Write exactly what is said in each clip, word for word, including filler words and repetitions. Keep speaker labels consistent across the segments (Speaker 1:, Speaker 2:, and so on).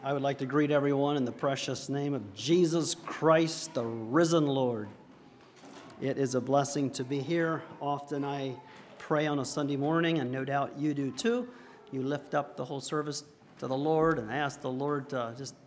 Speaker 1: I would like to greet everyone in the precious name of Jesus Christ, the risen Lord. It is a blessing to be here. Often I pray on a Sunday morning, and no doubt you do too. You lift up the whole service to the Lord and ask the Lord to just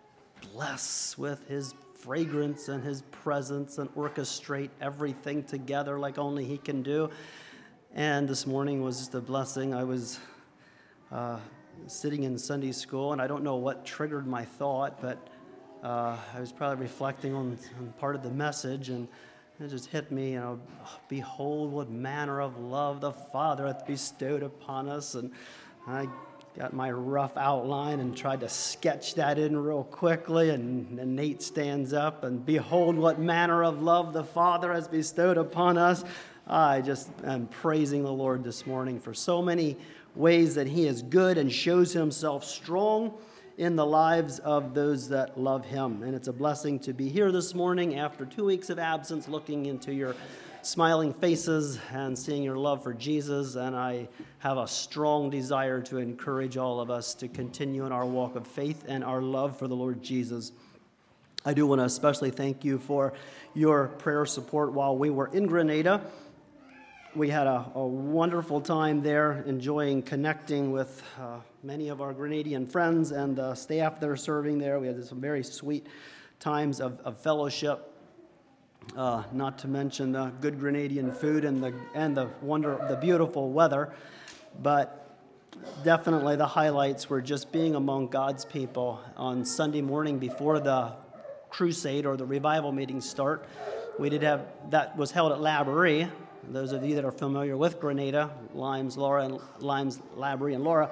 Speaker 1: bless with his fragrance and his presence and orchestrate everything together like only he can do. And this morning was just a blessing. I was uh, sitting in Sunday school, and I don't know what triggered my thought, but uh, I was probably reflecting on, on part of the message, and it just hit me, you know, behold what manner of love the Father hath bestowed upon us. And I got my rough outline and tried to sketch that in real quickly, and, and Nate stands up, and behold what manner of love the Father has bestowed upon us. I just am praising the Lord this morning for so many ways that he is good and shows himself strong in the lives of those that love him. And it's a blessing to be here this morning after two weeks of absence, looking into your smiling faces and seeing your love for Jesus. And I have a strong desire to encourage all of us to continue in our walk of faith and our love for the Lord Jesus. I do want to especially thank you for your prayer support while we were in Grenada. We had a, a wonderful time there, enjoying connecting with uh, many of our Grenadian friends and the staff that are serving there. We had some very sweet times of, of fellowship, uh, not to mention the good Grenadian food and the and the wonder, the beautiful weather. But definitely the highlights were just being among God's people on Sunday morning before the crusade or the revival meetings start. We did have that was held at Laborie. Those of you that are familiar with Grenada, Limes, Laura, and Limes, Laborie, and Laura,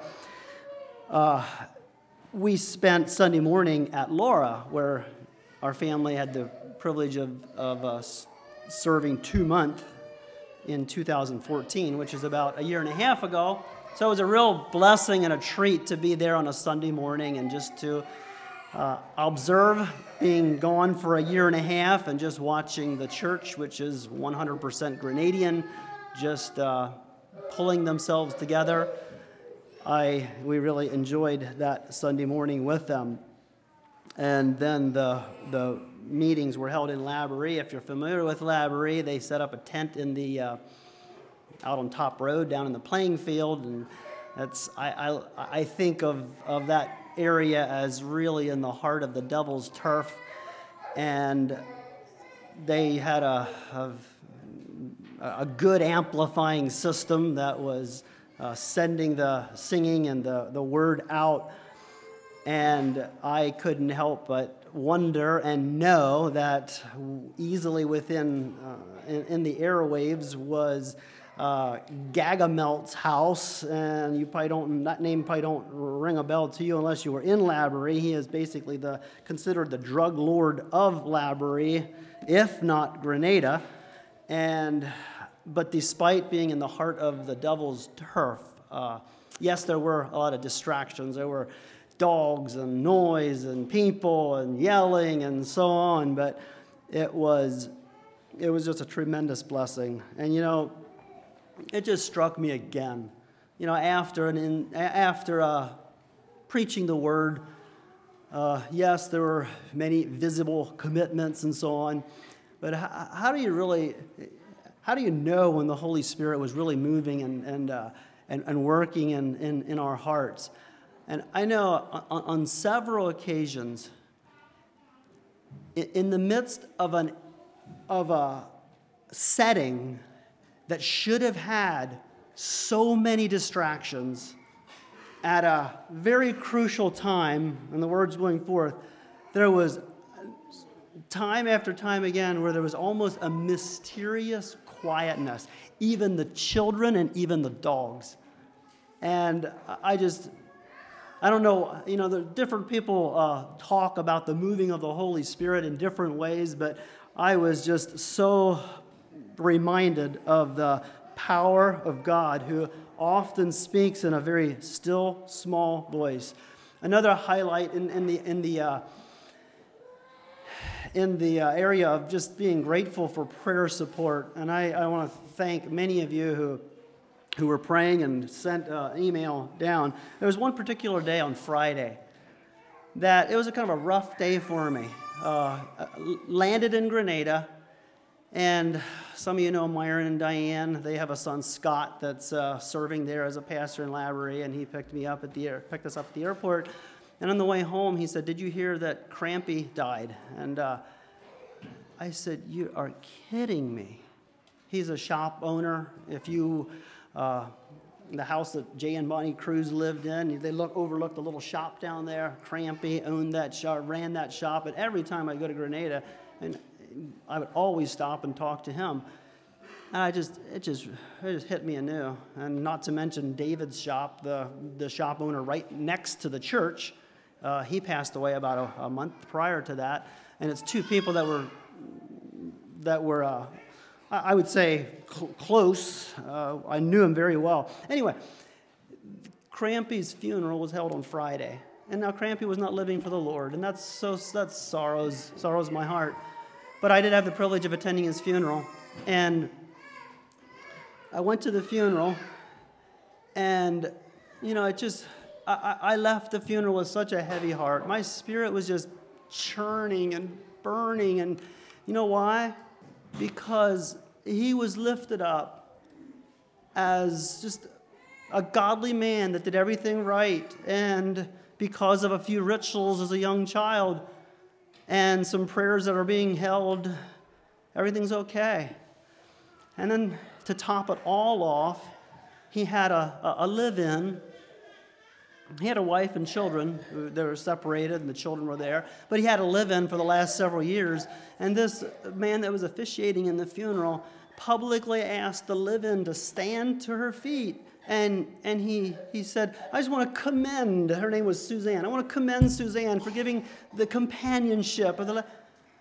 Speaker 1: uh, we spent Sunday morning at Laura, where our family had the privilege of, of uh, serving two months in two thousand fourteen, which is about a year and a half ago. So it was a real blessing and a treat to be there on a Sunday morning and just to Uh, observe being gone for a year and a half and just watching the church, which is one hundred percent Grenadian, just uh, pulling themselves together. I we really enjoyed that Sunday morning with them. And then the the meetings were held in Laborie. If you're familiar with Laborie, they set up a tent in the uh, out on Top Road down in the playing field, and that's I I, I think of of that area as really in the heart of the Devil's Turf, and they had a a, a good amplifying system that was uh, sending the singing and the, the word out, and I couldn't help but wonder and know that easily within uh, in, in the airwaves was Uh, Gagamelt's house, and you probably don't, that name probably don't ring a bell to you unless you were in Laborie. He is basically the considered the drug lord of Laborie, if not Grenada. And but despite being in the heart of the Devil's Turf, uh, yes, there were a lot of distractions. There were dogs and noise and people and yelling and so on. But it was it was just a tremendous blessing. And you know, it just struck me again, you know, after and in, after uh, preaching the word. Uh, yes, there were many visible commitments and so on, but how, how do you really, how do you know when the Holy Spirit was really moving and and uh, and, and working in, in in our hearts? And I know on, on several occasions, in, in the midst of an of a setting that should have had so many distractions at a very crucial time, and the word's going forth, there was time after time again where there was almost a mysterious quietness, even the children and even the dogs. And I just, I don't know, you know, the different people uh, talk about the moving of the Holy Spirit in different ways, but I was just so reminded of the power of God, who often speaks in a very still, small voice. Another highlight in, in the in the uh, in the uh, area of just being grateful for prayer support, and I, I want to thank many of you who who were praying and sent uh, an email down. There was one particular day on Friday that it was a kind of a rough day for me. Uh, landed in Grenada, and some of you know Myron and Diane. They have a son, Scott, that's uh, serving there as a pastor in Laborie, and he picked me up at the air, picked us up at the airport. And on the way home, he said, "Did you hear that Crampy died?" And uh, I said, "You are kidding me." He's a shop owner. If you, uh, the house that Jay and Bonnie Cruz lived in, they look overlooked the little shop down there. Crampy owned that shop, ran that shop. And every time I go to Grenada, and I would always stop and talk to him. And I just, it just, it just hit me anew. And not to mention David's shop, the the shop owner right next to the church. Uh, he passed away about a, a month prior to that. And it's two people that were, that were. Uh, I would say cl- close. Uh, I knew him very well. Anyway, Crampy's funeral was held on Friday, and now Crampy was not living for the Lord, and that's so that sorrows sorrows my heart. But I did have the privilege of attending his funeral, and I went to the funeral, and you know, it just I, I left the funeral with such a heavy heart. My spirit was just churning and burning, and you know why? Because he was lifted up as just a godly man that did everything right, and because of a few rituals as a young child and some prayers that are being held, everything's okay. And then to top it all off, he had a, a, a live-in. He had a wife and children. They were separated, and the children were there. But he had a live-in for the last several years. And this man that was officiating in the funeral publicly asked the live-in to stand to her feet. And and he, he said, "I just want to commend," her name was Suzanne, "I want to commend Suzanne for giving the companionship of the..." Li-.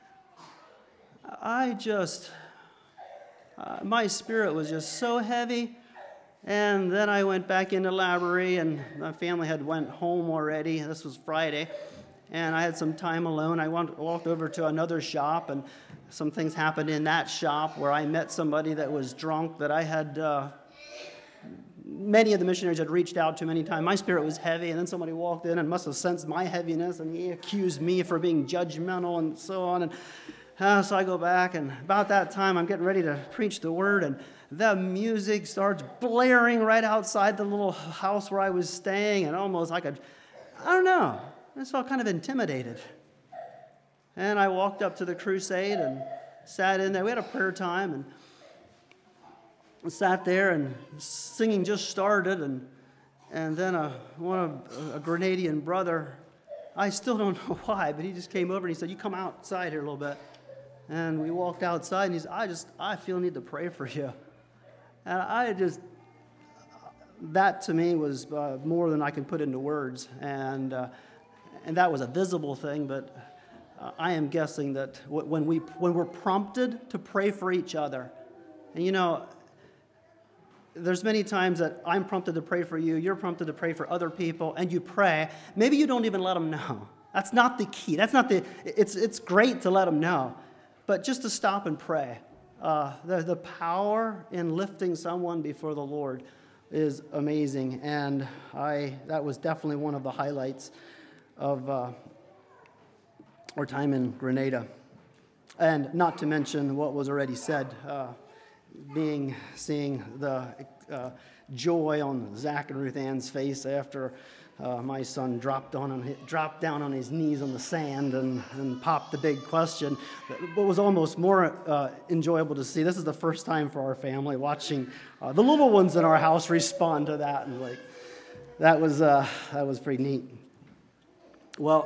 Speaker 1: I just, uh, my spirit was just so heavy. And then I went back into Laborie, and my family had went home already. This was Friday, and I had some time alone. I went, walked over to another shop, and some things happened in that shop where I met somebody that was drunk that I had, uh, many of the missionaries had reached out to many times. My spirit was heavy, and then somebody walked in and must have sensed my heaviness, and he accused me for being judgmental and so on. And uh, so I go back, and about that time, I'm getting ready to preach the word, and the music starts blaring right outside the little house where I was staying, and almost I could, I don't know, I just felt kind of intimidated. And I walked up to the crusade and sat in there. We had a prayer time, and sat there, and singing just started, and and then a one of a Grenadian brother, I still don't know why, but he just came over and he said, "You come outside here a little bit." And we walked outside, and he said, I just, I feel a need to pray for you. And I just, that to me was uh, more than I can put into words. And uh, and that was a visible thing, but uh, I am guessing that w- when, we, when we're prompted to pray for each other, and you know, there's many times that I'm prompted to pray for you, you're prompted to pray for other people, and you pray. Maybe you don't even let them know. That's not the key. That's not the, it's, it's great to let them know. But just to stop and pray, uh, the, the power in lifting someone before the Lord is amazing. And I that was definitely one of the highlights of uh, our time in Grenada. And not to mention what was already said, uh, being seeing the uh, joy on Zach and Ruth Ann's face after Uh, my son dropped on, on dropped down on his knees on the sand and, and popped the big question. What was almost more uh, enjoyable to see, this is the first time for our family watching uh, the little ones in our house respond to that, and like that was uh, that was pretty neat. Well,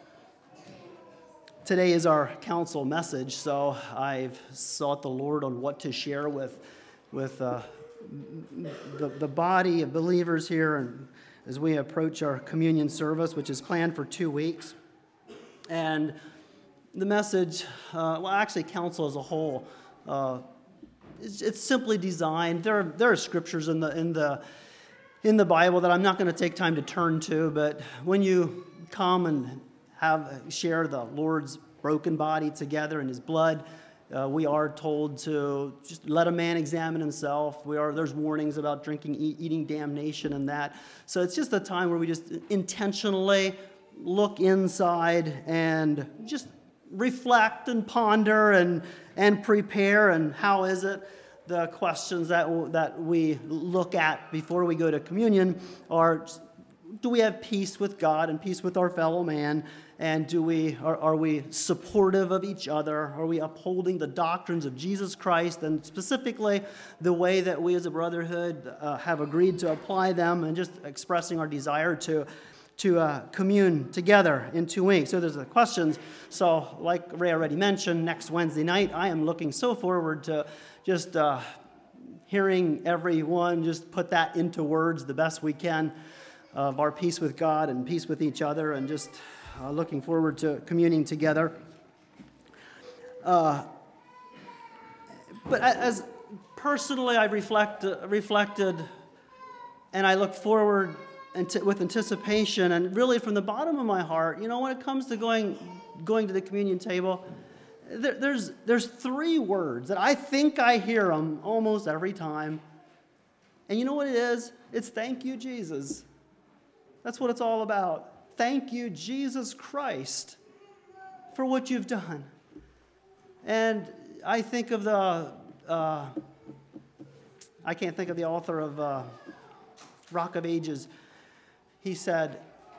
Speaker 1: today is our council message, so I've sought the Lord on what to share with with uh, the the body of believers here, and as we approach our communion service, which is planned for two weeks. And the message, uh, well, actually, council as a whole, uh, it's, it's simply designed. There are, there are scriptures in the in the in the Bible that I'm not going to take time to turn to, but when you come and have share the Lord's broken body together in His blood, Uh, we are told to just let a man examine himself. We are there's warnings about drinking, eat, eating damnation, and that. So it's just a time where we just intentionally look inside and just reflect and ponder and, and prepare. And how is it? The questions that, that we look at before we go to communion are, do we have peace with God and peace with our fellow man? And do we are, are we supportive of each other? Are we upholding the doctrines of Jesus Christ, and specifically the way that we as a brotherhood uh, have agreed to apply them, and just expressing our desire to to uh, commune together in two weeks. So there's the questions. So like Ray already mentioned, next Wednesday night, I am looking so forward to just uh, hearing everyone just put that into words the best we can, of our peace with God and peace with each other, and just uh, looking forward to communing together. Uh, but as personally, I reflect, uh, reflected, and I look forward with anticipation, and really from the bottom of my heart, you know, when it comes to going going to the communion table, there, there's there's three words that I think I hear them almost every time. And you know what it is? It's thank you, Jesus. That's what it's all about. Thank you, Jesus Christ, for what you've done. And I think of the, uh, I can't think of the author of uh, Rock of Ages. He said,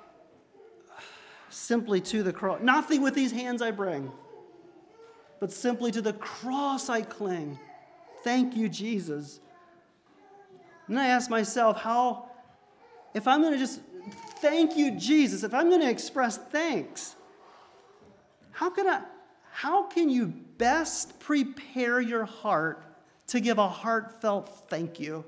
Speaker 1: simply to the cross, nothing with these hands I bring, but simply to the cross I cling. Thank you, Jesus. And I ask myself, how, if I'm going to just thank you, Jesus, if I'm going to express thanks, how can I, how can you best prepare your heart to give a heartfelt thank you?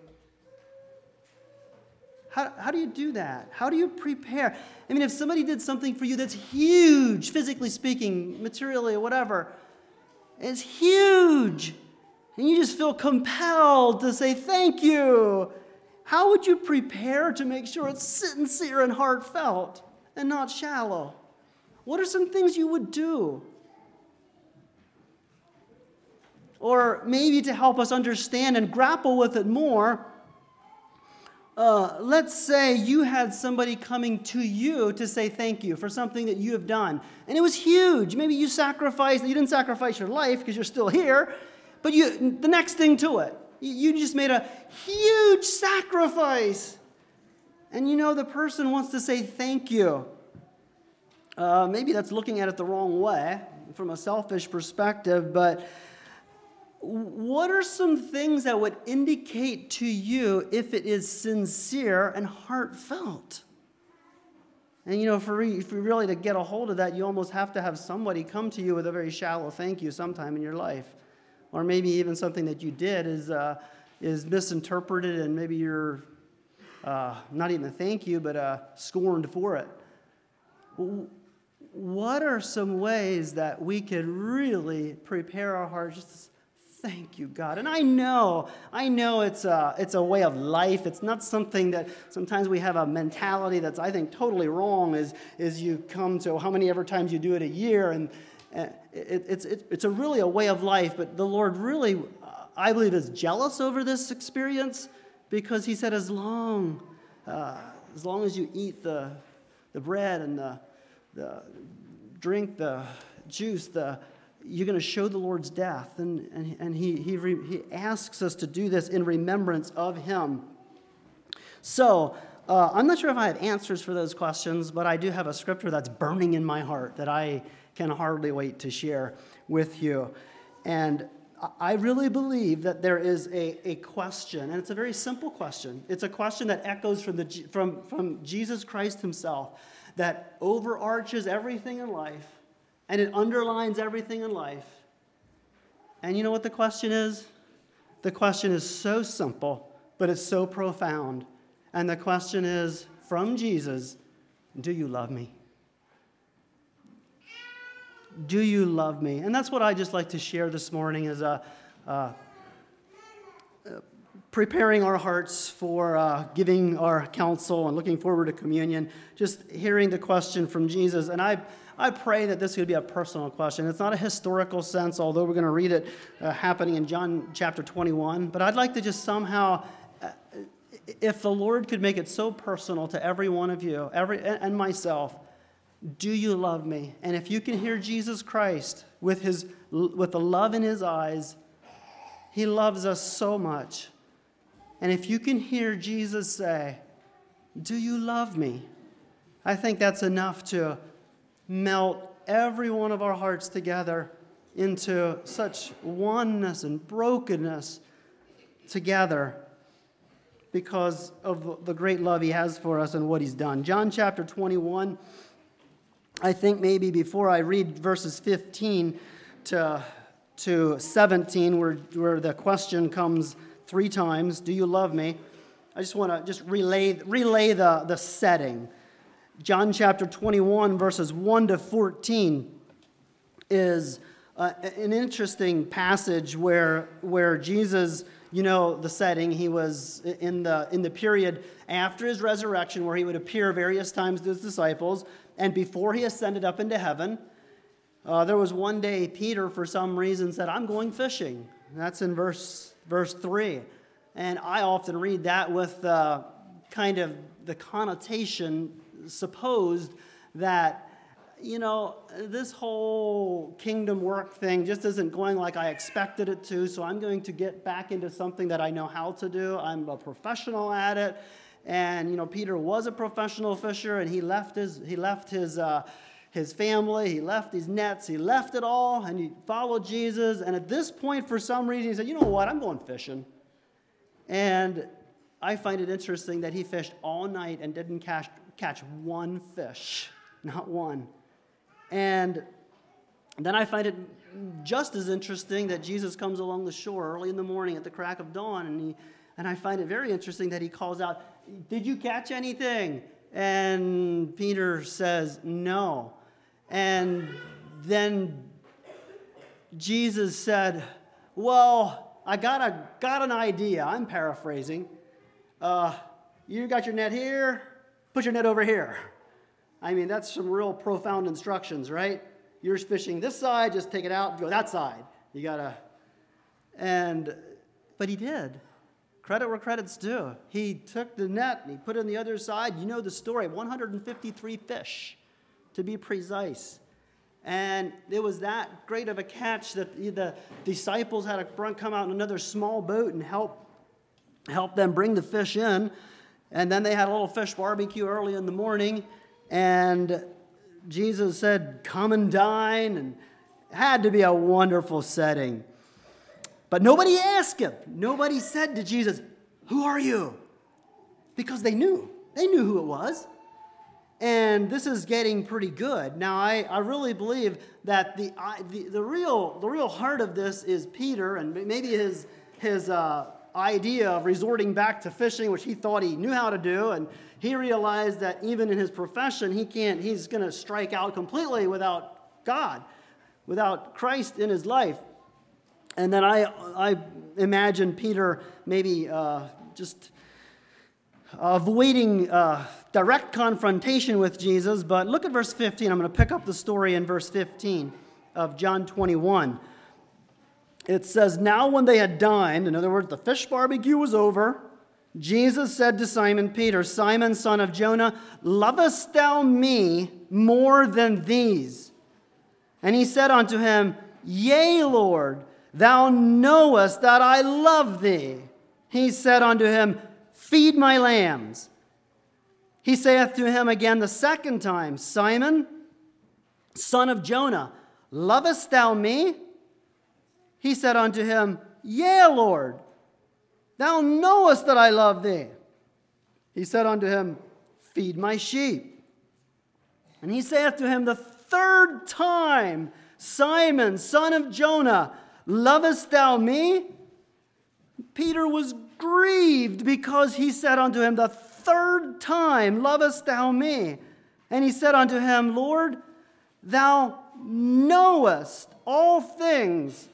Speaker 1: How, how do you do that? How do you prepare? I mean, if somebody did something for you that's huge, physically speaking, materially, or whatever, it's huge, and you just feel compelled to say thank you, how would you prepare to make sure it's sincere and heartfelt and not shallow? What are some things you would do? Or maybe to help us understand and grapple with it more, Uh, let's say you had somebody coming to you to say thank you for something that you have done. And it was huge. Maybe you sacrificed, you didn't sacrifice your life because you're still here, but you, the next thing to it, you, you just made a huge sacrifice. And you know the person wants to say thank you. Uh, maybe that's looking at it the wrong way from a selfish perspective, but what are some things that would indicate to you if it is sincere and heartfelt? And you know, for, re- for really to get a hold of that, you almost have to have somebody come to you with a very shallow thank you sometime in your life. Or maybe even something that you did is, uh, is misinterpreted, and maybe you're uh, not even a thank you, but uh, scorned for it. What are some ways that we could really prepare our hearts just to thank you, God? And I know, I know it's a, it's a way of life. It's not something that sometimes we have a mentality that's, I think, totally wrong, is, is you come to how many ever times you do it a year, and it, it, it's, it, it's a really a way of life. But the Lord really, I believe, is jealous over this experience, because he said, as long, uh, as long as you eat the, the bread and the, the drink the juice, the you're going to show the Lord's death. And, and, and he, he, re, he asks us to do this in remembrance of him. So, uh, I'm not sure if I have answers for those questions, but I do have a scripture that's burning in my heart that I can hardly wait to share with you. And I really believe that there is a, a question, and it's a very simple question. It's a question that echoes from, the, from, from Jesus Christ himself, that overarches everything in life, and it underlines everything in life. And you know what the question is? The question is so simple, but it's so profound. And the question is, from Jesus, do you love me? Do you love me? And that's what I just like to share this morning, is a, uh, uh, preparing our hearts for uh, giving our counsel and looking forward to communion, just hearing the question from Jesus. And I I pray that this would be a personal question. It's not a historical sense, although we're going to read it uh, happening in John chapter twenty-one. But I'd like to just somehow, uh, if the Lord could make it so personal to every one of you, every and myself, do you love me? And if you can hear Jesus Christ with his with the love in his eyes, he loves us so much. And if you can hear Jesus say, do you love me? I think that's enough to melt every one of our hearts together into such oneness and brokenness together because of the great love he has for us and what he's done. John chapter twenty-one, I think maybe before I read verses fifteen to, to seventeen, where, where the question comes three times, do you love me? I just want to just relay, relay the, the setting. John chapter twenty-one, verses one to fourteen is uh, an interesting passage where, where Jesus, you know the setting, he was in the, in the period after his resurrection where he would appear various times to his disciples, and before he ascended up into heaven, uh, there was one day Peter, for some reason, said, I'm going fishing. That's in verse, verse three. And I often read that with uh, kind of the connotation supposed that, you know, this whole kingdom work thing just isn't going like I expected it to, so I'm going to get back into something that I know how to do. I'm a professional at it. And, you know, Peter was a professional fisher, and he left his he left his uh, his family, he left his nets, he left it all, and he followed Jesus. And at this point, for some reason, he said, you know what, I'm going fishing. And I find it interesting that he fished all night and didn't catch, catch one fish, not one. And then I find it just as interesting that Jesus comes along the shore early in the morning at the crack of dawn, and he and I find it very interesting that he calls out, did you catch anything? And Peter says, no. And then Jesus said, well, I got a got an idea. I'm paraphrasing. Uh, you got your net here, put your net over here. I mean, that's some real profound instructions, right? You're fishing this side, just take it out, go that side. You gotta, and, but he did. Credit where credit's due. He took the net and he put it on the other side. You know the story, one hundred fifty-three fish, to be precise. And it was that great of a catch that the disciples had to come out in another small boat and help, help them bring the fish in. And then they had a little fish barbecue early in the morning. And Jesus said, come and dine. And it had to be a wonderful setting. But nobody asked him. Nobody said to Jesus, who are you? Because they knew. They knew who it was. And this is getting pretty good. Now, I, I really believe that the, I, the the real the real heart of this is Peter, and maybe his his uh, idea of resorting back to fishing, which he thought he knew how to do, and he realized that even in his profession, he can't. He's going to strike out completely without God, without Christ in his life. And then I I imagine Peter maybe uh, just avoiding uh, direct confrontation with Jesus. But look at verse fifteen. I'm going to pick up the story in verse fifteen of John twenty-one. It says, now when they had dined, in other words, the fish barbecue was over, Jesus said to Simon Peter, Simon, son of Jonah, lovest thou me more than these? And he said unto him, yea, Lord, thou knowest that I love thee. He said unto him, feed my lambs. He saith to him again the second time, Simon, son of Jonah, lovest thou me? He said unto him, yea, Lord, thou knowest that I love thee. He said unto him, feed my sheep. And he saith to him the third time, Simon, son of Jonah, lovest thou me? Peter was grieved because he said unto him the third time, lovest thou me? And he said unto him, Lord, thou knowest all things.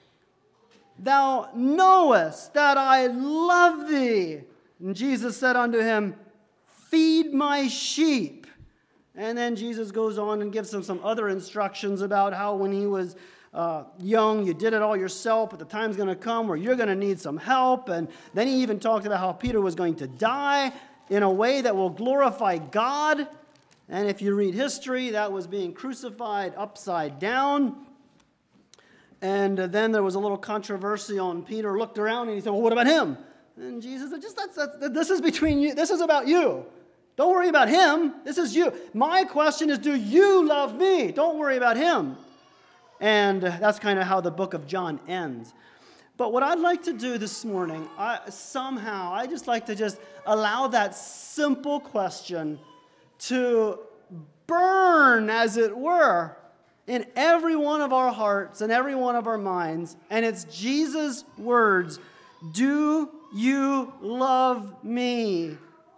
Speaker 1: Thou knowest that I love thee. And Jesus said unto him, feed my sheep. And then Jesus goes on and gives him some other instructions about how when he was uh, young, you did it all yourself, but the time's going to come where you're going to need some help. And then he even talked about how Peter was going to die in a way that will glorify God. And if you read history, that was being crucified upside down. And uh, then there was a little controversy on Peter looked around and he said, well, what about him? And Jesus said, just that's, that's, this is between you. This is about you. Don't worry about him. This is you. My question is, do you love me? Don't worry about him. And uh, that's kind of how the book of John ends. But what I'd like to do this morning, I, somehow, I just like to just allow that simple question to burn, as it were, in every one of our hearts and every one of our minds. And it's Jesus' words, do you love me?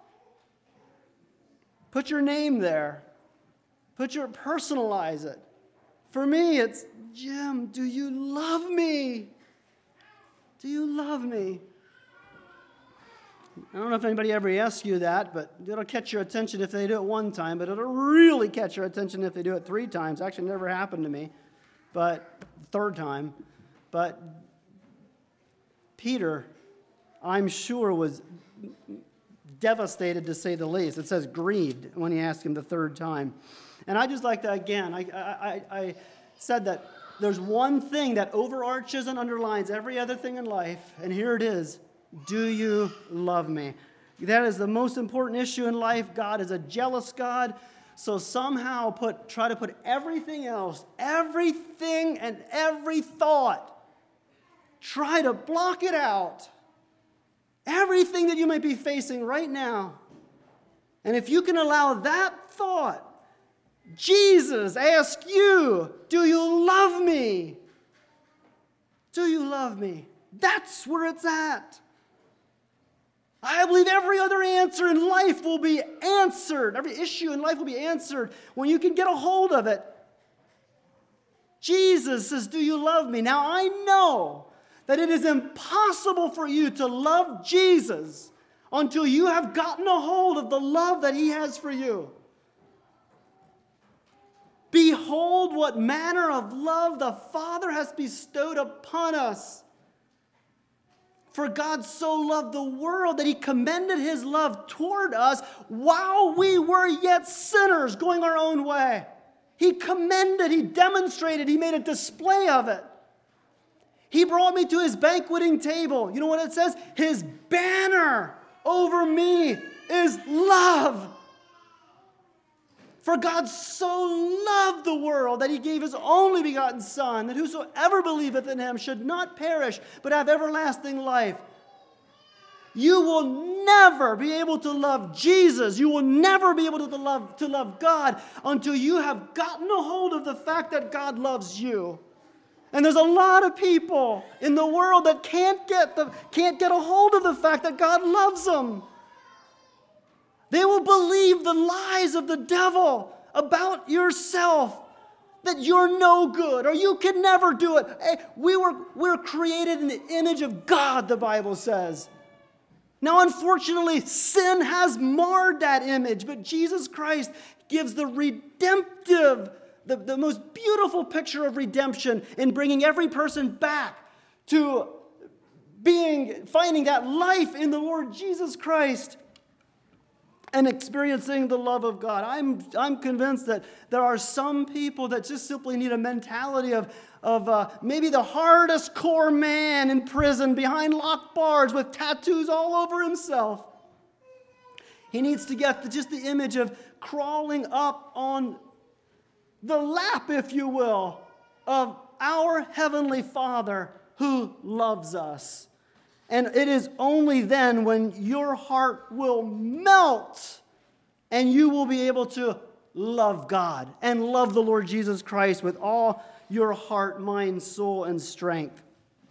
Speaker 1: Put your name there. Put your, personalize it. For me, it's, Jim, do you love me? Do you love me? I don't know if anybody ever asks you that, but it'll catch your attention if they do it one time, but it'll really catch your attention if they do it three times. Actually, it never happened to me, but third time. But Peter, I'm sure, was devastated, to say the least. It says grieved when he asked him the third time. And I just like to, again, I, I, I said that there's one thing that overarches and underlines every other thing in life, and here it is. Do you love me? That is the most important issue in life. God is a jealous God. So somehow put try to put everything else, everything and every thought, try to block it out. Everything that you might be facing right now. And if you can allow that thought, Jesus asks you, do you love me? Do you love me? That's where it's at. I believe every other answer in life will be answered. Every issue in life will be answered when you can get a hold of it. Jesus says, do you love me? Now I know that it is impossible for you to love Jesus until you have gotten a hold of the love that he has for you. Behold what manner of love the Father has bestowed upon us. For God so loved the world that he commended his love toward us while we were yet sinners, going our own way. He commended, he demonstrated, he made a display of it. He brought me to his banqueting table. You know what it says? His banner over me is love. For God so loved the world that he gave his only begotten Son, that whosoever believeth in him should not perish, but have everlasting life. You will never be able to love Jesus. You will never be able to love, to love God until you have gotten a hold of the fact that God loves you. And there's a lot of people in the world that can't get the can't get a hold of the fact that God loves them. They will believe the lies of the devil about yourself, that you're no good or you can never do it. Hey, we were we're created in the image of God, the Bible says. Now, unfortunately, sin has marred that image, but Jesus Christ gives the redemptive, the, the most beautiful picture of redemption in bringing every person back to being, finding that life in the Lord Jesus Christ and experiencing the love of God. I'm, I'm convinced that there are some people that just simply need a mentality of, of uh, maybe the hardest core man in prison behind locked bars with tattoos all over himself. He needs to get the, just the image of crawling up on the lap, if you will, of our Heavenly Father who loves us. And it is only then when your heart will melt and you will be able to love God and love the Lord Jesus Christ with all your heart, mind, soul, and strength.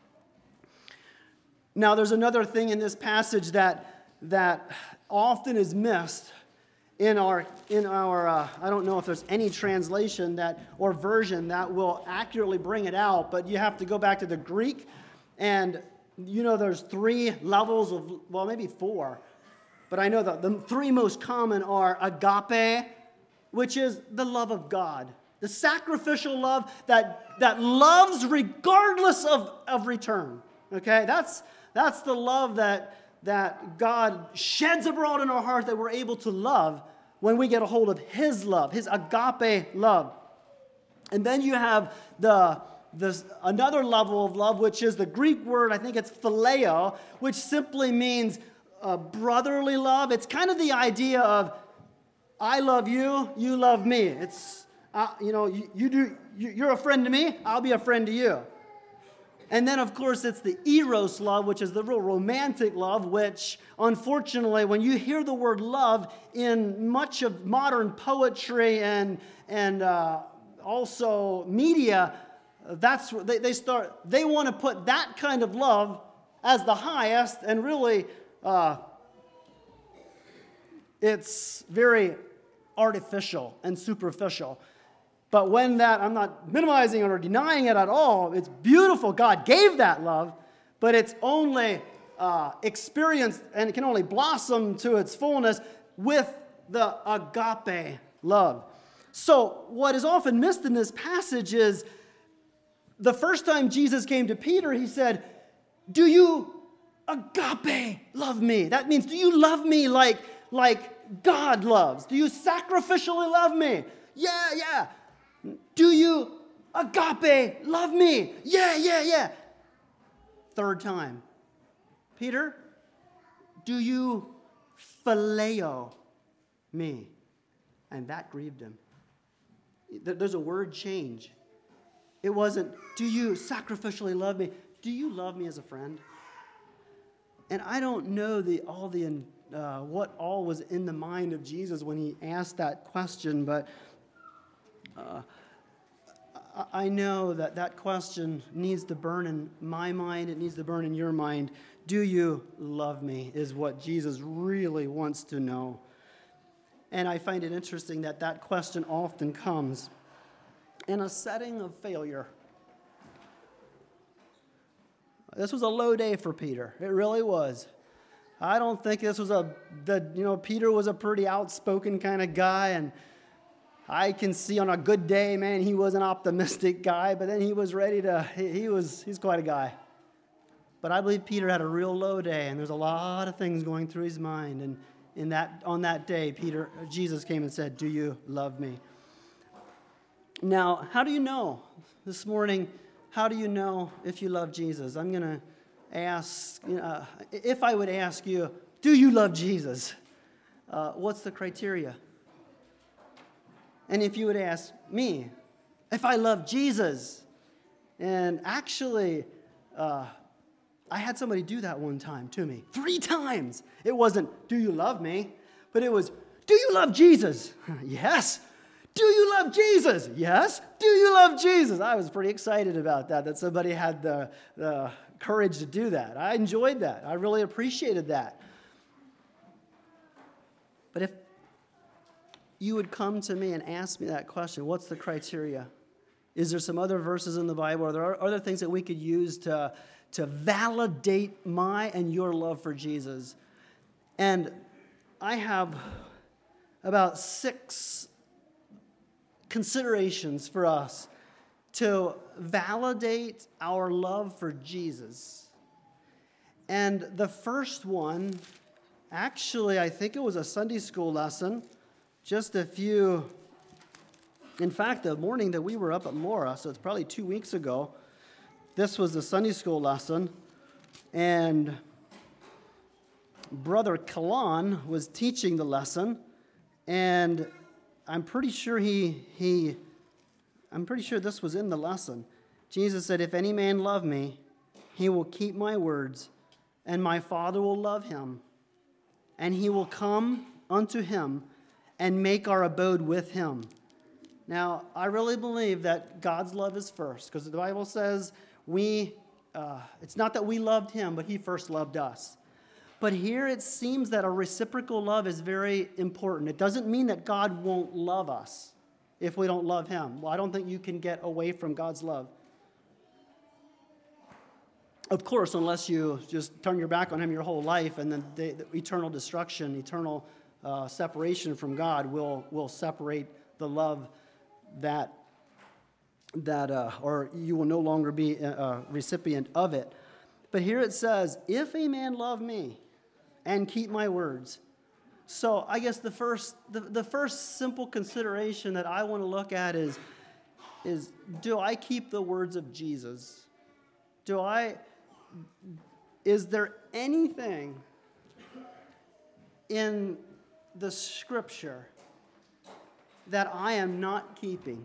Speaker 1: Now, there's another thing in this passage that, that often is missed in our, in our uh, I don't know if there's any translation that or version that will accurately bring it out, but you have to go back to the Greek, and you know there's three levels of, well, maybe four, but I know that the three most common are agape, which is the love of God, the sacrificial love that, that loves regardless of, of return. Okay, that's that's the love that, that God sheds abroad in our heart that we're able to love when we get a hold of his love, his agape love. And then you have the this another level of love, which is the Greek word, I think it's phileo, which simply means uh, brotherly love. It's kind of the idea of, I love you, you love me. It's, uh, you know, you, you do, you, you're a friend to me, I'll be a friend to you. And then, of course, it's the eros love, which is the real romantic love, which, unfortunately, when you hear the word love in much of modern poetry and, and uh, also media, that's where they, they start, they want to put that kind of love as the highest, and really, uh, it's very artificial and superficial. But when that, I'm not minimizing it or denying it at all, it's beautiful. God gave that love, but it's only uh, experienced and it can only blossom to its fullness with the agape love. So what is often missed in this passage is the first time Jesus came to Peter, he said, do you agape love me? That means, do you love me like, like God loves? Do you sacrificially love me? Yeah, yeah. Do you agape love me? Yeah, yeah, yeah. Third time. Peter, do you phileo me? And that grieved him. There's a word change. It wasn't, do you sacrificially love me? Do you love me as a friend? And I don't know the all the uh, what all was in the mind of Jesus when he asked that question, but Uh, I know that that question needs to burn in my mind. It needs to burn in your mind. Do you love me is what Jesus really wants to know. And I find it interesting that that question often comes in a setting of failure. This was a low day for Peter. It really was. I don't think this was a, the, you know, Peter was a pretty outspoken kind of guy, and I can see on a good day, man, he was an optimistic guy, but then he was ready to, he, he was, he's quite a guy. But I believe Peter had a real low day, and there's a lot of things going through his mind. And in that, on that day, Peter, Jesus came and said, do you love me? Now, how do you know? This morning, how do you know if you love Jesus? I'm going to ask, you know, if I would ask you, do you love Jesus? Uh, what's the criteria? And if you would ask me, if I love Jesus, and actually, uh, I had somebody do that one time to me, three times. It wasn't, do you love me? But it was, do you love Jesus? Yes. Do you love Jesus? Yes. Do you love Jesus? I was pretty excited about that, that somebody had the, the courage to do that. I enjoyed that. I really appreciated that. But if you would come to me and ask me that question, what's the criteria? Is there some other verses in the Bible? Are there other things that we could use to, to validate my and your love for Jesus? And I have about six considerations for us to validate our love for Jesus. And the first one, actually, I think it was a Sunday school lesson. Just a few, in fact, the morning that we were up at Laura, so it's probably two weeks ago, this was the Sunday school lesson, and Brother Kalan was teaching the lesson, and I'm pretty sure he, he, I'm pretty sure this was in the lesson. Jesus said, if any man love me, he will keep my words, and my Father will love him, and he will come unto him, and make our abode with him. Now, I really believe that God's love is first, because the Bible says we, uh, it's not that we loved him, but he first loved us. But here it seems that a reciprocal love is very important. It doesn't mean that God won't love us if we don't love him. Well, I don't think you can get away from God's love. Of course, unless you just turn your back on him your whole life, and then the, the eternal destruction, eternal Uh, separation from God will will separate the love that that uh, or you will no longer be a, a recipient of it. But here it says, if a man love me and keep my words. So I guess the first the, the first simple consideration that I want to look at is, is do I keep the words of Jesus? Do I, is there anything in the Scripture that I am not keeping?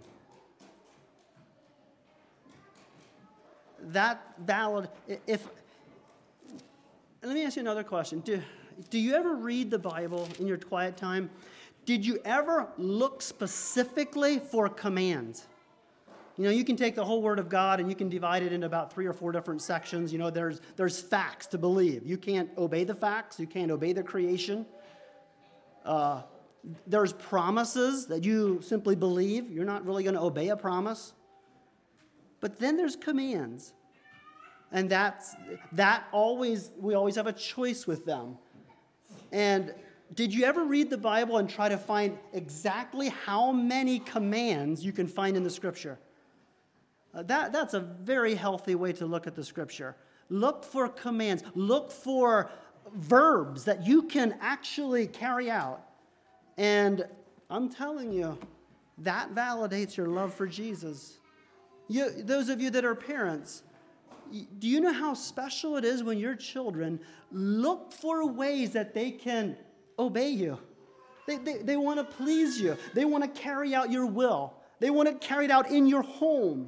Speaker 1: That valid, if, let me ask you another question. Do, do you ever read the Bible in your quiet time? Did you ever look specifically for commands? You know, you can take the whole Word of God and you can divide it into about three or four different sections. You know, there's there's facts to believe. You can't obey the facts. You can't obey the creation. Uh, there's promises that you simply believe. You're not really going to obey a promise. But then there's commands. And that's that always, we always have a choice with them. And did you ever read the Bible and try to find exactly how many commands you can find in the Scripture? Uh, that, that's a very healthy way to look at the Scripture. Look for commands. Look for verbs that you can actually carry out. And I'm telling you, that validates your love for Jesus. You, those of you that are parents, do you know how special it is when your children look for ways that they can obey you? They, they, they want to please you. They want to carry out your will. They want it carried out in your home.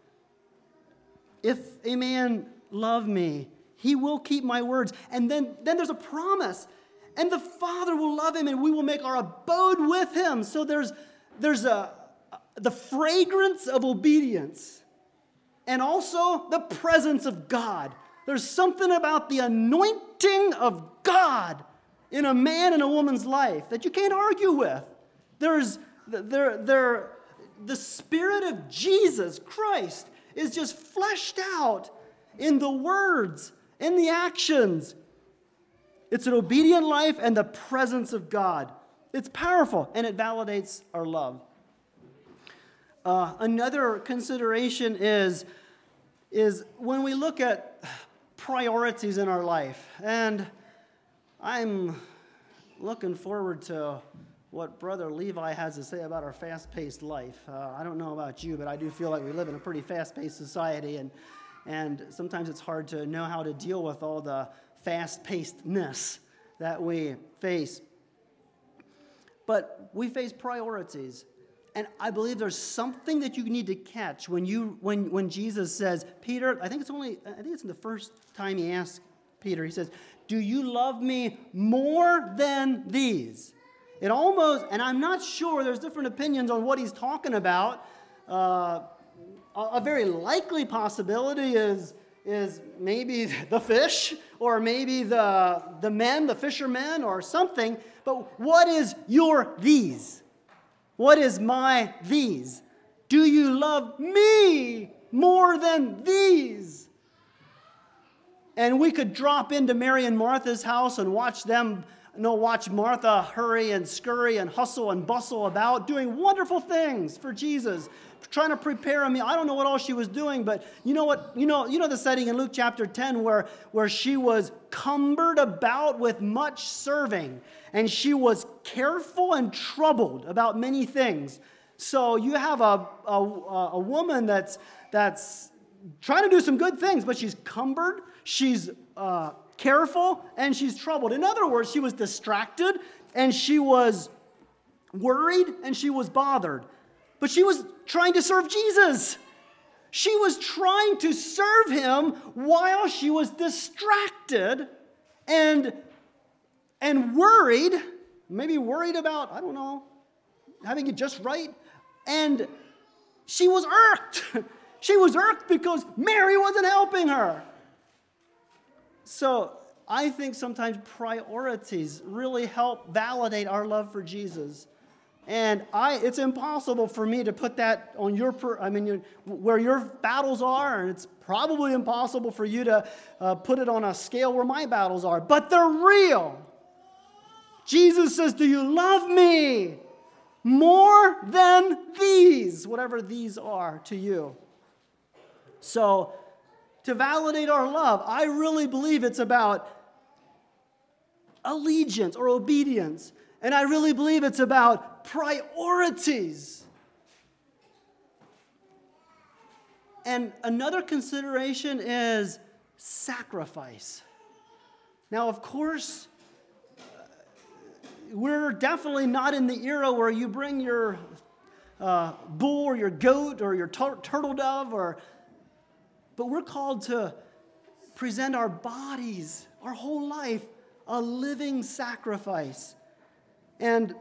Speaker 1: If a man love me, he will keep my words. And then, then there's a promise. And the Father will love him, and we will make our abode with him. So there's, there's a, the fragrance of obedience. And also the presence of God. There's something about the anointing of God in a man and a woman's life that you can't argue with. There's there, there, the Spirit of Jesus Christ is just fleshed out in the words, in the actions. It's an obedient life and the presence of God. It's powerful, and it validates our love. Uh, another consideration is, is when we look at priorities in our life. And I'm looking forward to what Brother Levi has to say about our fast-paced life. Uh, I don't know about you, but I do feel like we live in a pretty fast-paced society, and, and sometimes it's hard to know how to deal with all the fast-pacedness that we face. But we face priorities. And I believe there's something that you need to catch when you when when Jesus says, Peter, I think it's only I think it's in the first time he asks Peter, he says, do you love me more than these? It almost, and I'm not sure, there's different opinions on what he's talking about. Uh, a, a very likely possibility is is maybe the fish, or maybe the the men, the fishermen, or something. But what is your these? What is my these? Do you love me more than these? And we could drop into Mary and Martha's house and watch them, you know, watch Martha hurry and scurry and hustle and bustle about, doing wonderful things for Jesus, trying to prepare a meal. I don't know what all she was doing, but you know what? You know, you know the setting in Luke chapter ten where, where she was cumbered about with much serving, and she was careful and troubled about many things. So you have a, a, a woman that's, that's trying to do some good things, but she's cumbered, she's uh, careful, and she's troubled. In other words, she was distracted, and she was worried, and she was bothered. But she was trying to serve Jesus. She was trying to serve him while she was distracted and, and worried, maybe worried about, I don't know, having it just right. And she was irked. She was irked because Mary wasn't helping her. So I think sometimes priorities really help validate our love for Jesus. And I, it's impossible for me to put that on your, per, I mean, where your battles are, and it's probably impossible for you to uh, put it on a scale where my battles are. But they're real. Jesus says, do you love me more than these, whatever these are to you? So, to validate our love, I really believe it's about allegiance or obedience. And I really believe it's about priorities. And another consideration is sacrifice. Now, of course, we're definitely not in the era where you bring your uh, bull or your goat or your tur- turtle dove, or, but we're called to present our bodies, our whole life, a living sacrifice. And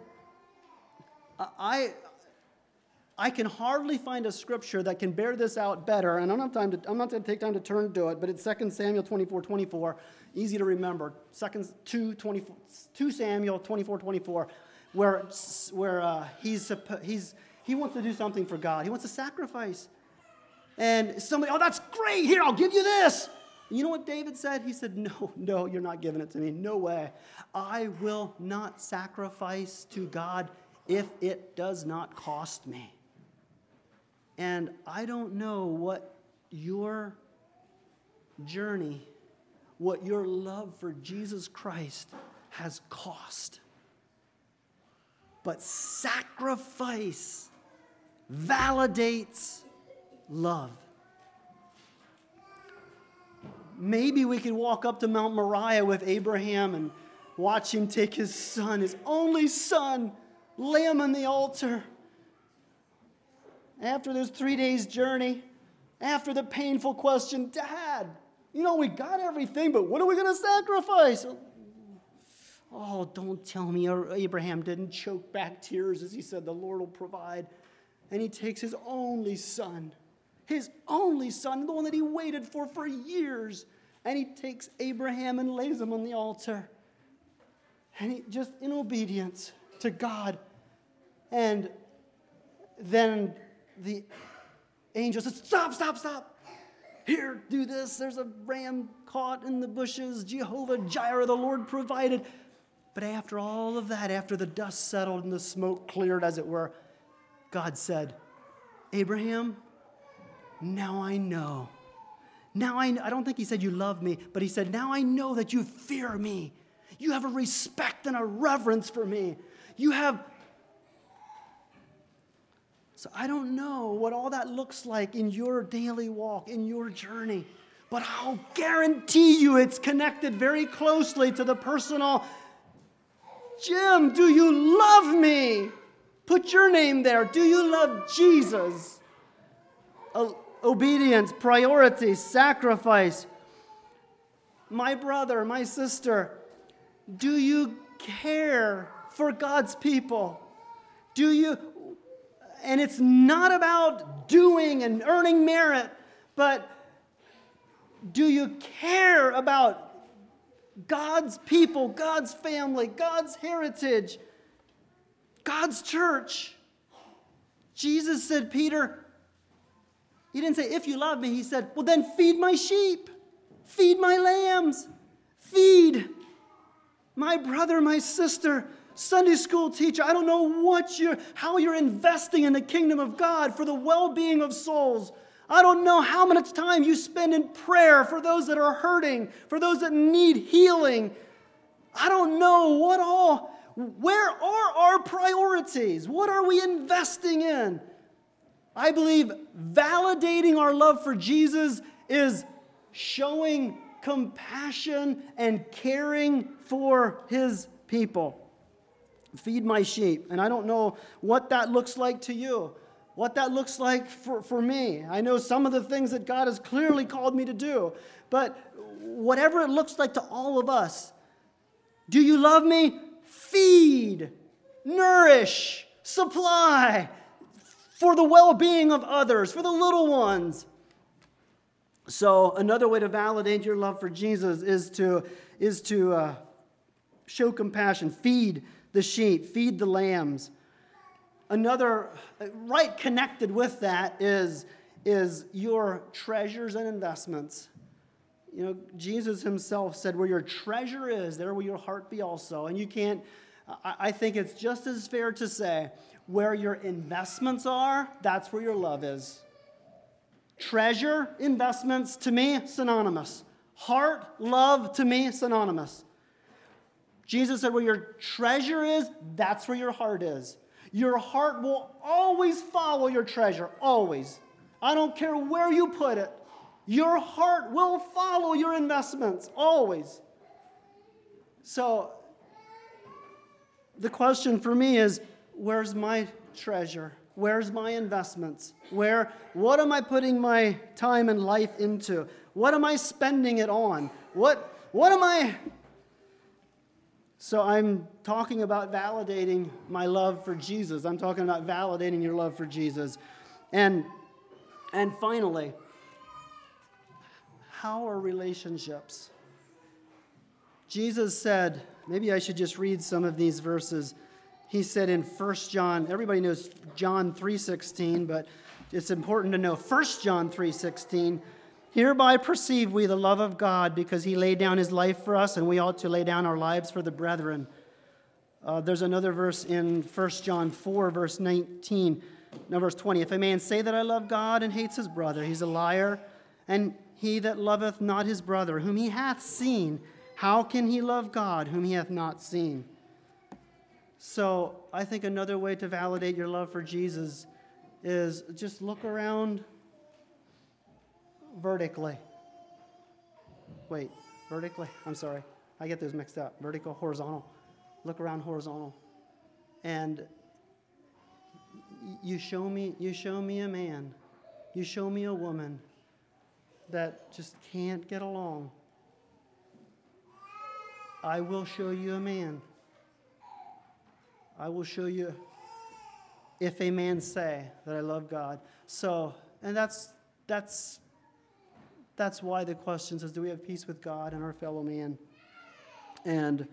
Speaker 1: I, I can hardly find a scripture that can bear this out better, and I don't have time to, I'm not going to take time to turn to it, but it's Second Samuel twenty-four twenty-four, easy to remember. Second two twenty-four, two Samuel twenty-four twenty-four, where where uh, he's he's he wants to do something for God. He wants to sacrifice, and somebody, oh, that's great. Here, I'll give you this. You know what David said? He said, no, no, you're not giving it to me. No way. I will not sacrifice to God if it does not cost me. And I don't know what your journey, what your love for Jesus Christ has cost. But sacrifice validates love. Maybe we could walk up to Mount Moriah with Abraham and watch him take his son, his only son, lay him on the altar. After this three days journey, after the painful question, Dad, you know, we got everything, but what are we going to sacrifice? Oh, don't tell me Abraham didn't choke back tears as he said, the Lord will provide. And he takes his only son, his only son, the one that he waited for for years, and he takes Abraham and lays him on the altar. And he just in obedience to God. And then the angel says, stop, stop, stop. Here, do this. There's a ram caught in the bushes. Jehovah Jireh, the Lord provided. But after all of that, after the dust settled and the smoke cleared, as it were, God said, Abraham, now I know. Now I know. I don't think he said you love me, but he said, now I know that you fear me. You have a respect and a reverence for me. You have... So I don't know what all that looks like in your daily walk, in your journey, but I'll guarantee you it's connected very closely to the personal, Jim, do you love me? Put your name there. Do you love Jesus? O- obedience, priority, sacrifice. My brother, my sister, do you care for God's people? Do you... And it's not about doing and earning merit, but do you care about God's people, God's family, God's heritage, God's church? Jesus said, Peter, he didn't say, if you love me, he said, well, then feed my sheep, feed my lambs, feed my brother, my sister, Sunday school teacher. I don't know what you're, how you're investing in the kingdom of God for the well-being of souls. I don't know how much time you spend in prayer for those that are hurting, for those that need healing. I don't know what all, where are our priorities? What are we investing in? I believe validating our love for Jesus is showing compassion and caring for his people. Feed my sheep. And I don't know what that looks like to you, what that looks like for, for me. I know some of the things that God has clearly called me to do, but whatever it looks like to all of us, do you love me? Feed, nourish, supply for the well-being of others, for the little ones. So another way to validate your love for Jesus is to, is to uh, show compassion, feed the sheep, feed the lambs. Another, right connected with that is, is your treasures and investments. You know, Jesus himself said, where your treasure is, there will your heart be also. And you can't, I, I think it's just as fair to say, where your investments are, that's where your love is. Treasure, investments, to me, synonymous. Heart, love, to me, synonymous. Jesus said, where your treasure is, that's where your heart is. Your heart will always follow your treasure, always. I don't care where you put it. Your heart will follow your investments, always. So, the question for me is, where's my treasure? Where's my investments? Where, what am I putting my time and life into? What am I spending it on? What, what am I... So I'm talking about validating my love for Jesus. I'm talking about validating your love for Jesus. And, and finally, how are relationships? Jesus said, maybe I should just read some of these verses. He said in First John, everybody knows John three sixteen, but it's important to know First John three sixteen. Hereby perceive we the love of God, because he laid down his life for us, and we ought to lay down our lives for the brethren. Uh, there's another verse in First John four, verse nineteen, no, verse twenty. If a man say that I love God and hates his brother, he's a liar. And he that loveth not his brother, whom he hath seen, how can he love God, whom he hath not seen? So I think another way to validate your love for Jesus is just look around vertically. Wait, vertically? I'm sorry. I get those mixed up. Vertical, horizontal. Look around horizontal. And you show me, you show me a man. You show me a woman that just can't get along. I will show you a man. I will show you if a man say that I love God. So, and that's that's that's why the question says, do we have peace with God and our fellow man? And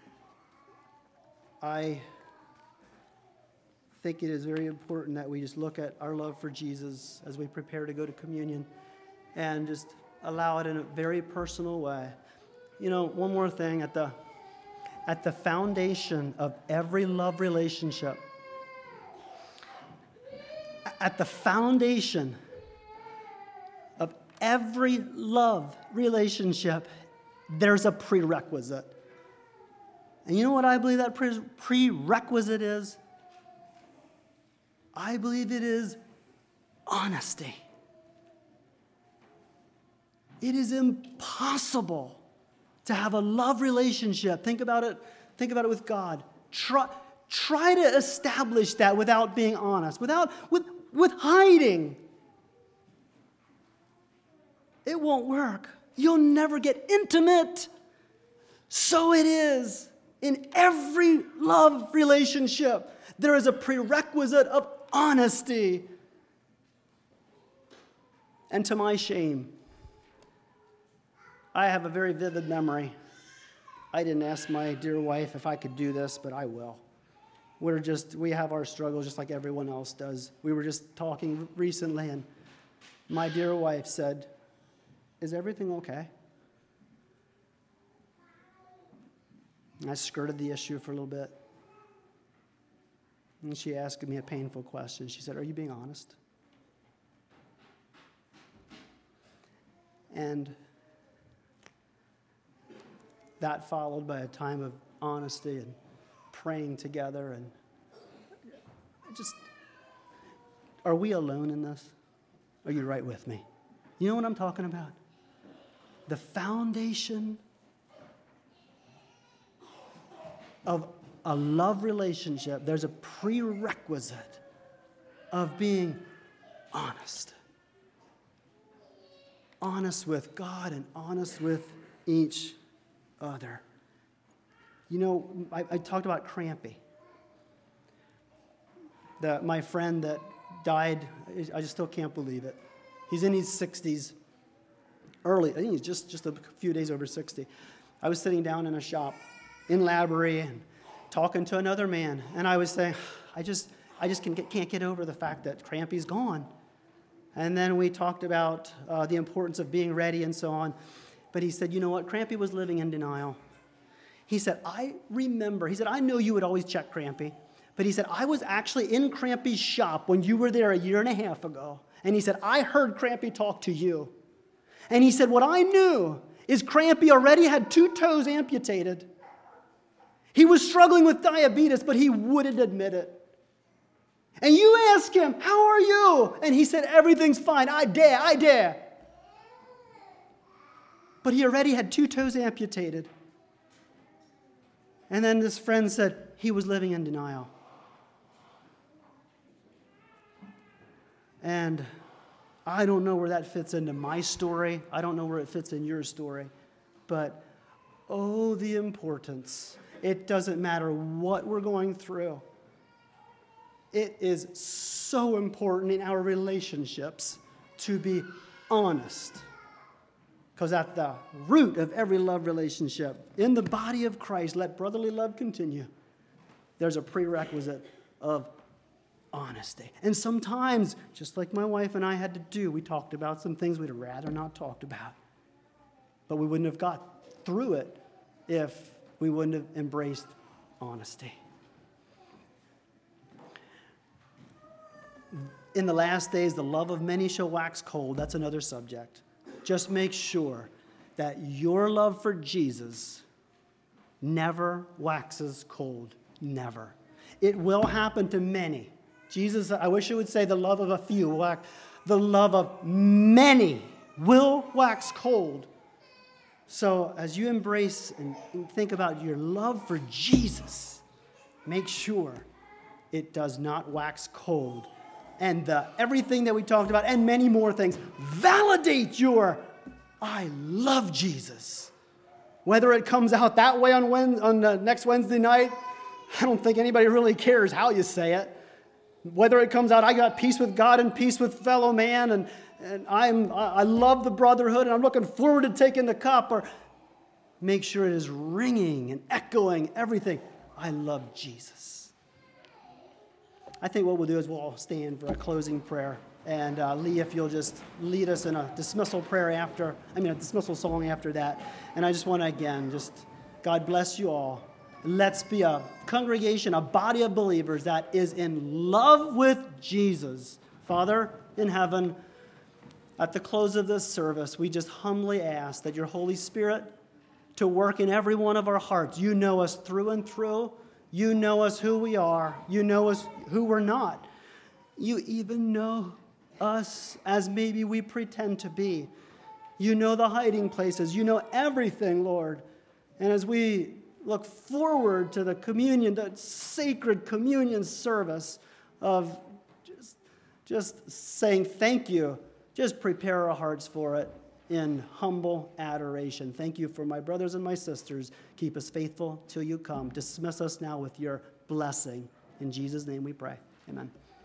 Speaker 1: I think it is very important that we just look at our love for Jesus as we prepare to go to communion and just allow it in a very personal way. You know, one more thing, at the at the foundation of every love relationship, at the foundation of every love relationship, there's a prerequisite. And you know what I believe that pre- prerequisite is? I believe it is honesty. It is impossible to have a love relationship. Think about it. Think about it with God. Try, try to establish that without being honest, without with, with hiding. It won't work. You'll never get intimate. So it is in every love relationship. There is a prerequisite of honesty. And to my shame, I have a very vivid memory. I didn't ask my dear wife if I could do this, but I will. We're just, we have our struggles just like everyone else does. We were just talking recently, and my dear wife said, "Is everything okay?" And I skirted the issue for a little bit. And she asked me a painful question. She said, "Are you being honest?" And that followed by a time of honesty and praying together. And just, are we alone in this? Are you right with me? You know what I'm talking about? The foundation of a love relationship, there's a prerequisite of being honest. Honest with God and honest with each other. You know, I, I talked about Crampy. The, my friend that died, I just still can't believe it. He's in his sixties, early, I think he's just, just a few days over sixty. I was sitting down in a shop in Laborie and talking to another man, and I was saying, I just I just can get, can't get over the fact that Crampy's gone. And then we talked about uh, the importance of being ready and so on. But he said, you know what, Crampy was living in denial. He said, I remember, he said, I know you would always check Crampy, but he said, I was actually in Crampy's shop when you were there a year and a half ago. And he said, I heard Crampy talk to you. And he said, what I knew is Crampy already had two toes amputated. He was struggling with diabetes, but he wouldn't admit it. And you ask him, how are you? And he said, everything's fine. I dare, I dare. But he already had two toes amputated. And then this friend said he was living in denial. And I don't know where that fits into my story. I don't know where it fits in your story. But oh, the importance. It doesn't matter what we're going through. It is so important in our relationships to be honest. Because at the root of every love relationship, in the body of Christ, let brotherly love continue. There's a prerequisite of honesty. And sometimes, just like my wife and I had to do, we talked about some things we'd rather not talked about. But we wouldn't have got through it if we wouldn't have embraced honesty. In the last days, the love of many shall wax cold. That's another subject. Just make sure that your love for Jesus never waxes cold. Never. It will happen to many. Jesus, I wish it would say the love of a few. The love of many will wax cold. So as you embrace and think about your love for Jesus, make sure it does not wax cold. And the, everything that we talked about, and many more things, validate your, I love Jesus. Whether it comes out that way on, Wednesday, on the next Wednesday night, I don't think anybody really cares how you say it. Whether it comes out, I got peace with God and peace with fellow man, and, and I'm, I love the brotherhood, and I'm looking forward to taking the cup, or make sure it is ringing and echoing everything. I love Jesus. I think what we'll do is we'll all stand for a closing prayer. And uh, Lee, if you'll just lead us in a dismissal prayer after, I mean a dismissal song after that. And I just want to, again, just, God bless you all. Let's be a congregation, a body of believers that is in love with Jesus. Father in heaven, at the close of this service, we just humbly ask that your Holy Spirit to work in every one of our hearts. You know us through and through. You know us who we are. You know us who we're not. You even know us as maybe we pretend to be. You know the hiding places. You know everything, Lord. And as we look forward to the communion, the sacred communion service of just, just saying thank you, just prepare our hearts for it in humble adoration. Thank you for my brothers and my sisters. Keep us faithful till you come. Dismiss us now with your blessing. In Jesus' name we pray. Amen.